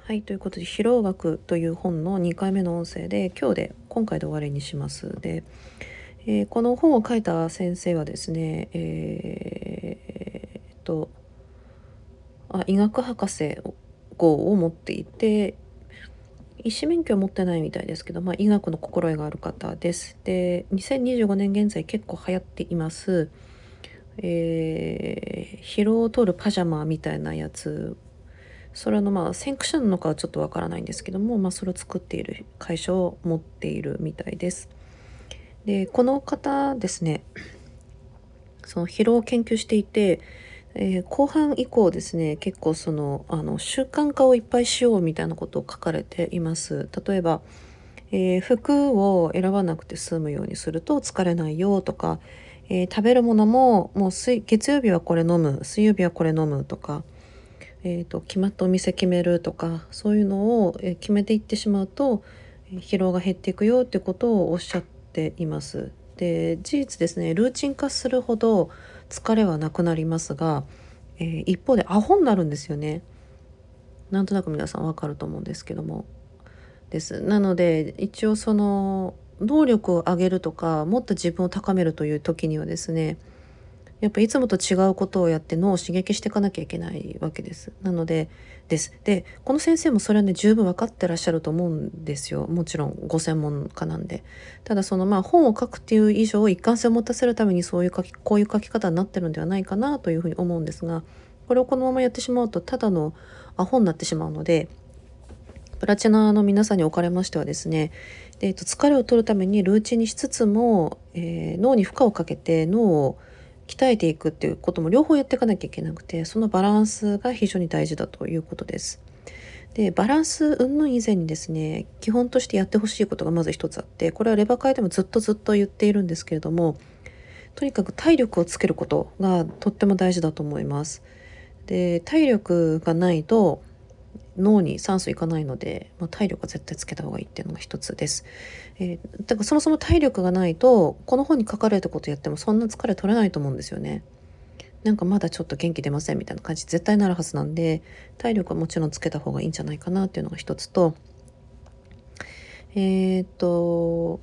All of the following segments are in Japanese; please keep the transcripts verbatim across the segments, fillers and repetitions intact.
はい、ということで「疲労学」という本のにかいめの音声で、今日で今回で終わりにします。で、えーこの本を書いた先生はですね、えーっとあ医学博士号を持っていて、医師免許は持ってないみたいですけど、まあ、医学の心得がある方です。で、にせんにじゅうごねん現在結構流行っています、えー疲労を取るパジャマみたいなやつ、それのまあ先駆者なのかはちょっとわからないんですけども、まあ、それを作っている会社を持っているみたいです。で、この方ですね、その疲労を研究していて、えー後半以降ですね、結構そのあの習慣化をいっぱいしようみたいなことを書かれています。例えば、えー服を選ばなくて済むようにすると疲れないよとか、えー食べるものももう水月曜日はこれ飲む、水曜日はこれ飲むとか、えーと、決まったお店決めるとか、そういうのをえー決めていってしまうと、えー疲労が減っていくよってことをおっしゃっています。で、事実ですね、ルーチン化するほど疲れはなくなりますが、えー一方でアホになるんですよね。なんとなく皆さんわかると思うんですけども。です。なので、一応その能力を上げるとか、もっと自分を高めるという時にはですね、やっぱいつもと違うことをやって脳を刺激していかなきゃいけないわけです。なのでです。で、この先生もそれはね、十分分かってらっしゃると思うんですよ。もちろんご専門家なんで。ただそのまあ本を書くっていう以上、一貫性を持たせるためにそういう書き、こういう書き方になってるんではないかなというふうに思うんですが、これをこのままやってしまうとただのアホになってしまうので、プラチナの皆さんにおかれましてはですね、でえっと、疲れを取るためにルーチンにしつつも、えー脳に負荷をかけて脳を鍛えていくっていうことも両方やっていかなきゃいけなくて、そのバランスが非常に大事だということです。で、バランス云々以前にですね、基本としてやってほしいことがまず一つあって、これはレバ会でもずっとずっと言っているんですけれども、とにかく体力をつけることがとっても大事だと思います。で、体力がないと脳に酸素いかないので、まあ、体力は絶対つけた方がいいっていうのが一つです。えー、だからそもそも体力がないとこの本に書かれたことやってもそんな疲れ取れないと思うんですよね。なんかまだちょっと元気出ませんみたいな感じ絶対なるはずなんで、体力はもちろんつけた方がいいんじゃないかなっていうのが一つと、えー、っと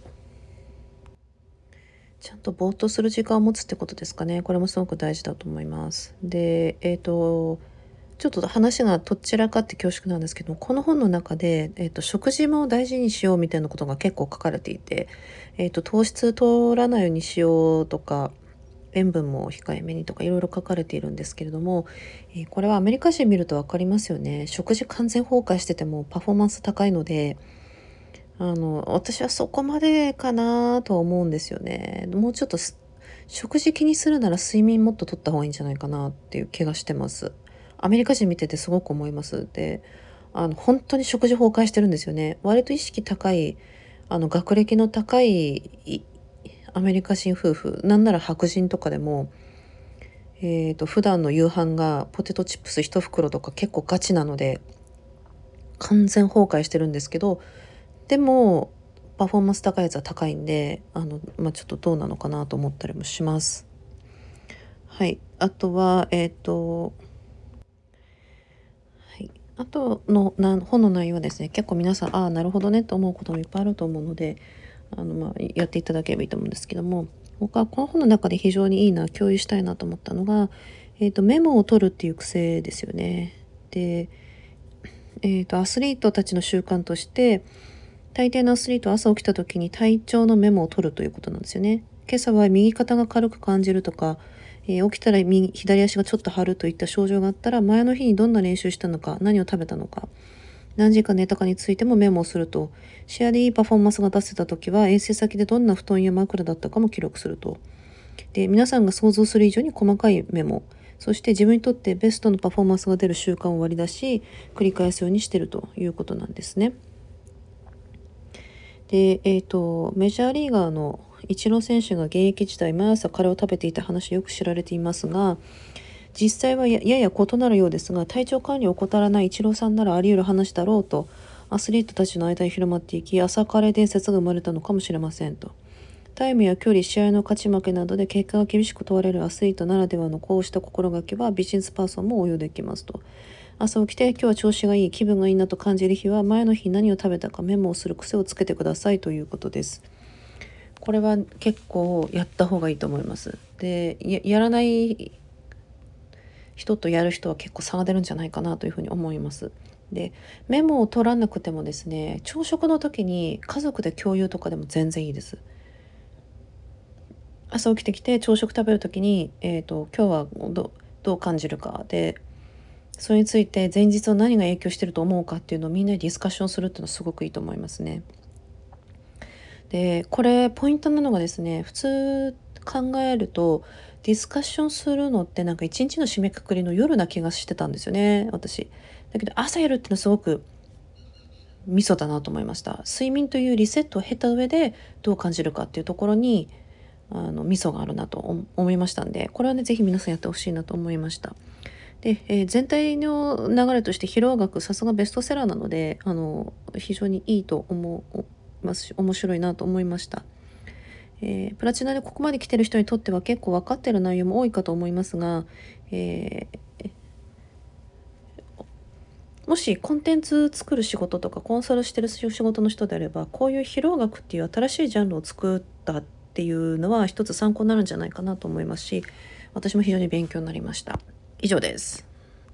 ちゃんとぼーっとする時間を持つってことですかね。これもすごく大事だと思います。で、えー、っとちょっと話がとっちらかって恐縮なんですけど、この本の中で、えっと、食事も大事にしようみたいなことが結構書かれていて、えっと、糖質取らないようにしようとか、塩分も控えめにとかいろいろ書かれているんですけれども、えーこれはアメリカ人見ると分かりますよね。食事完全崩壊しててもパフォーマンス高いので、あの、私はそこまでかなとは思うんですよね。もうちょっとす食事気にするなら睡眠もっと取った方がいいんじゃないかなっていう気がしてます。アメリカ人見ててすごく思います。で、あの、本当に食事崩壊してるんですよね。割と意識高い、あの、学歴の高いいアメリカ人夫婦、なんなら白人とかでも、えっと、普段の夕飯がポテトチップス一袋とか結構ガチなので、完全崩壊してるんですけど、でも、パフォーマンス高いやつは高いんで、あの、まあ、ちょっとどうなのかなと思ったりもします。はい。あとは、えっと、はい。あとのな本の内容はですね、結構皆さん、ああ、なるほどねと思うこともいっぱいあると思うので、あの、まあ、やっていただければいいと思うんですけども、僕はこの本の中で非常にいいな、共有したいなと思ったのが、えっと、メモを取るっていう癖ですよね。で、えっと、アスリートたちの習慣として、大抵のアスリートは朝起きた時に体調のメモを取るということなんですよね。今朝は右肩が軽く感じるとか、えー起きたら右左足がちょっと張るといった症状があったら、前の日にどんな練習したのか、何を食べたのか、何時間寝たかについてもメモをすると、試合でいいパフォーマンスが出せた時は遠征先でどんな布団や枕だったかも記録すると。で、皆さんが想像する以上に細かいメモ、そして自分にとってベストのパフォーマンスが出る習慣を割り出し、繰り返すようにしているということなんですね。で、えっと、メジャーリーガーのイチロー選手が現役時代毎朝カレーを食べていた話よく知られていますが、実際はややや異なるようですが、体調管理を怠らないイチローさんならあり得る話だろうとアスリートたちの間に広まっていき、朝カレー伝説が生まれたのかもしれませんと。タイムや距離、試合の勝ち負けなどで結果が厳しく問われるアスリートならではのこうした心がけはビジネスパーソンも応用できますと。 朝起きて今日は調子がいい、気分がいいなと感じる日は前の日何を食べたかメモをする癖をつけてくださいということです。これは結構やった方がいいと思います。で、や、やらない人とやる人は結構差が出るんじゃないかなというふうに思います。で、メモを取らなくてもですね、朝食の時に家族で共有とかでも全然いいです。朝起きてきて朝食食べる時に、えーと、今日はどどう感じるかで、それについて前日の何が影響してると思うかっていうのをみんなでディスカッションするっていうのはすごくいいと思いますね。で、これポイントなのがですね、普通考えるとディスカッションするのってなんか一日の締めくくりの夜な気がしてたんですよね、私。だけど朝やるっていうのはすごくミソだなと思いました。睡眠というリセットを経た上でどう感じるかっていうところにあのミソがあるなと思いましたんで、これはねぜひ皆さんやってほしいなと思いました。で、えー全体の流れとして疲労学さすがベストセラーなので、あの非常にいいと思いますし面白いなと思いました。えープラチナでここまで来てる人にとっては結構分かってる内容も多いかと思いますが、えーもしコンテンツ作る仕事とかコンサルしてる仕事の人であれば、こういう疲労学っていう新しいジャンルを作ったっていうのは一つ参考になるんじゃないかなと思いますし、私も非常に勉強になりました。以上です。